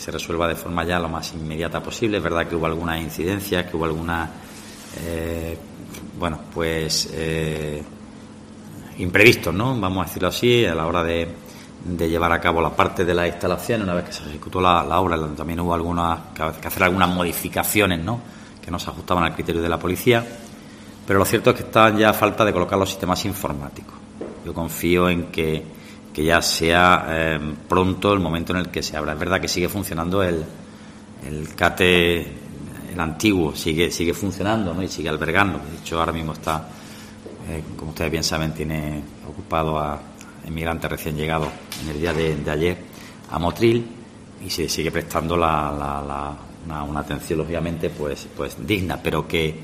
se resuelva de forma ya lo más inmediata posible. Es verdad que hubo algunas incidencias, que hubo algunas imprevistos, ¿no? Vamos a decirlo así, a la hora de llevar a cabo la parte de la instalación. Una vez que se ejecutó la obra, también hubo que hacer algunas modificaciones, ¿no?, que no se ajustaban al criterio de la policía, pero lo cierto es que está ya a falta de colocar los sistemas informáticos. Yo confío en que ya sea pronto el momento en el que se abra. Es verdad que sigue funcionando el CATE, el antiguo, sigue funcionando, ¿no?, y sigue albergando. De hecho, ahora mismo está, como ustedes bien saben, tiene ocupado a inmigrantes recién llegados en el día de ayer a Motril, y se sigue prestando una atención, lógicamente, pues digna, pero que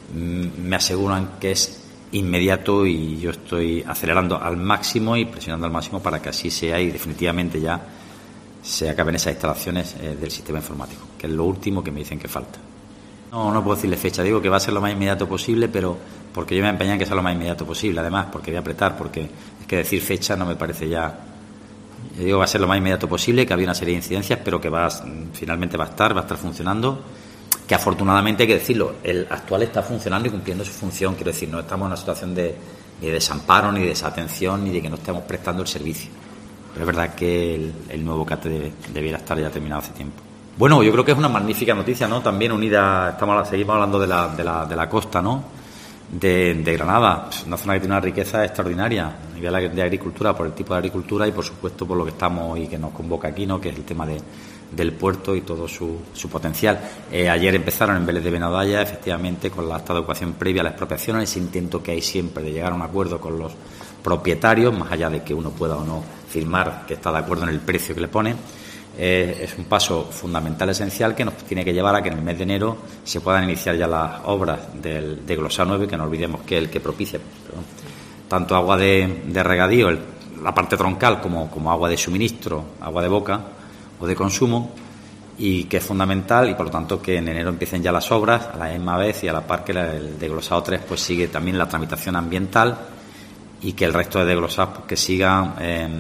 me aseguran que es inmediato, y yo estoy acelerando al máximo y presionando al máximo para que así sea y definitivamente ya se acaben esas instalaciones del sistema informático, que es lo último que me dicen que falta. No puedo decirle fecha, digo que va a ser lo más inmediato posible, pero porque yo me empeño en que sea lo más inmediato posible, además, porque voy a apretar, porque es que decir fecha no me parece ya. Yo digo, va a ser lo más inmediato posible, que había una serie de incidencias, pero que finalmente va a estar funcionando, que afortunadamente, hay que decirlo, el actual está funcionando y cumpliendo su función. Quiero decir, no estamos en una situación de desamparo, ni de desatención, ni de que no estemos prestando el servicio. Pero es verdad que el nuevo CATE debiera estar ya terminado hace tiempo. Bueno, yo creo que es una magnífica noticia, ¿no? También unida, seguimos hablando de la costa, ¿no?, de Granada, una zona que tiene una riqueza extraordinaria a nivel de agricultura, por el tipo de agricultura y, por supuesto, por lo que estamos y que nos convoca aquí, ¿no?, que es el tema del puerto y todo su potencial. Ayer empezaron en Vélez de Benadaya, efectivamente, con la acta de ocupación previa a la expropiación, ese intento que hay siempre de llegar a un acuerdo con los propietarios, más allá de que uno pueda o no firmar que está de acuerdo en el precio que le pone. Es un paso fundamental, esencial, que nos tiene que llevar a que en el mes de enero se puedan iniciar ya las obras de Glosar 9, que no olvidemos que es el que propicia tanto agua de regadío, la parte troncal, como agua de suministro, agua de boca o de consumo, y que es fundamental, y por lo tanto que en enero empiecen ya las obras a la misma vez, y a la par que el desglosado 3 pues sigue también la tramitación ambiental, y que el resto de desglosados pues que sigan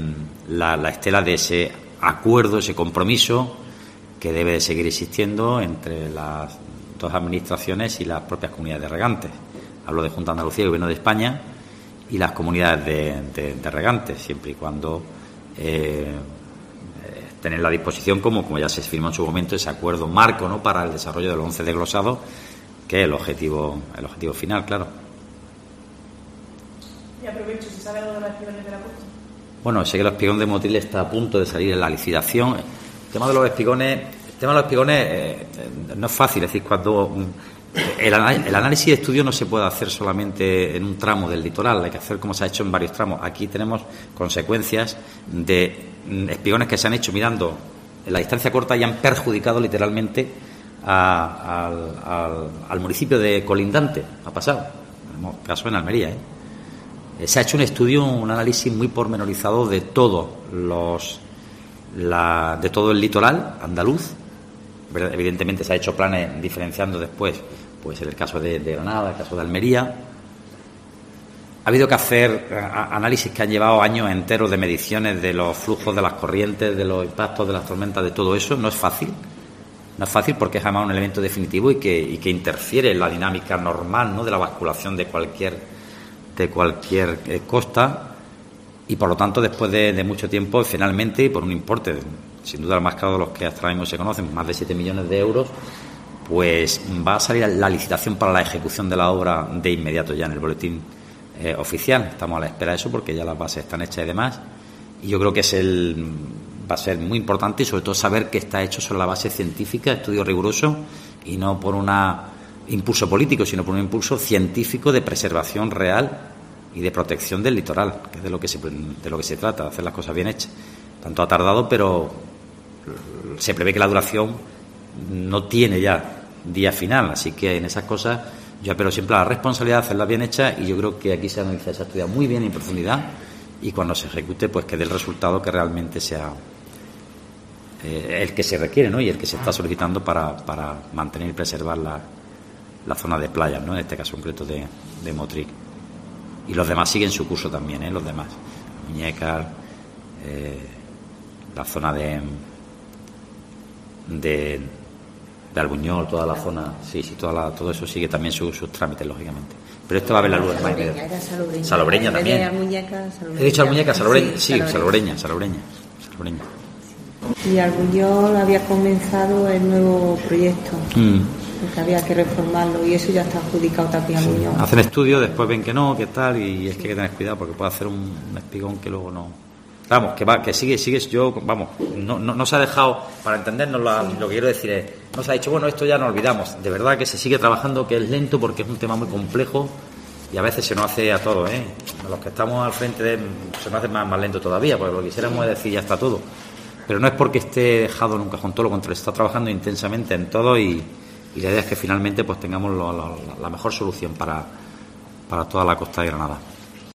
la estela de ese acuerdo, ese compromiso que debe de seguir existiendo entre las dos administraciones y las propias comunidades de regantes. Hablo de Junta de Andalucía y Gobierno de España y las comunidades de regantes, siempre y cuando tener la disposición, como ya se firmó en su momento, ese acuerdo marco, ¿no?, para el desarrollo de los 11 desglosados, que es el objetivo final, claro. Y aprovecho, ¿se sabe algo de los espigones de la costa? Bueno, sé que el espigón de Motril está a punto de salir en la licitación. El tema de los espigones no es fácil, es decir, cuando el análisis de estudio no se puede hacer solamente en un tramo del litoral, hay que hacer como se ha hecho en varios tramos. Aquí tenemos consecuencias de espigones que se han hecho mirando en la distancia corta y han perjudicado literalmente al municipio de colindante. Ha pasado, caso en Almería, Se ha hecho un estudio, un análisis muy pormenorizado de todo el litoral andaluz. Evidentemente se ha hecho planes diferenciando después, pues en el caso de Granada, el caso de Almería. Ha habido que hacer análisis que han llevado años enteros de mediciones de los flujos de las corrientes, de los impactos de las tormentas, de todo eso. No es fácil porque es además un elemento definitivo y que interfiere en la dinámica normal, ¿no?, de la basculación de cualquier costa, y por lo tanto, después de mucho tiempo, finalmente, y por un importe sin duda el más caro de los que hasta ahora mismo se conocen, más de 7 millones de euros, pues va a salir la licitación para la ejecución de la obra de inmediato ya en el boletín oficial. Estamos a la espera de eso porque ya las bases están hechas y demás, y yo creo que va a ser muy importante, y sobre todo saber que está hecho sobre la base científica, estudio riguroso, y no por un impulso político, sino por un impulso científico de preservación real y de protección del litoral, que es de lo que se trata, de hacer las cosas bien hechas. Tanto ha tardado, pero se prevé que la duración no tiene ya día final, así que en esas cosas yo apelo siempre a la responsabilidad de hacerlas bien hechas, y yo creo que aquí se ha estudiado muy bien en profundidad, y cuando se ejecute, pues que dé el resultado que realmente sea el que se requiere, ¿no?, y el que se está solicitando para mantener y preservar la zona de playas, ¿no?, en este caso concreto de Motril. Y los demás siguen su curso también, los demás, Muñécar, la zona de de Albuñol, toda la zona, sí, todo eso sigue también sus trámites, lógicamente. Pero esto va a ver la luz en más medio. Salobreña también. He dicho Almuñeca, Salobreña, sí, Salobreña. Y Albuñol había comenzado el nuevo proyecto, porque había que reformarlo y eso ya está adjudicado también a Albuñol. Hacen estudios, después ven que no, que tal, y es que hay que tener cuidado porque puede hacer un espigón que luego no. Vamos, que sigue, no se ha dejado, para entendernos lo que quiero decir es, no se ha dicho, bueno, esto ya nos olvidamos, de verdad que se sigue trabajando, que es lento porque es un tema muy complejo y a veces se nos hace a todos, a los que estamos al frente se nos hace más lento todavía, porque lo que quisiéramos es decir ya está todo, pero no es porque esté dejado en un cajón, todo lo contrario, está trabajando intensamente en todo y la idea es que finalmente pues tengamos la mejor solución para toda la costa de Granada.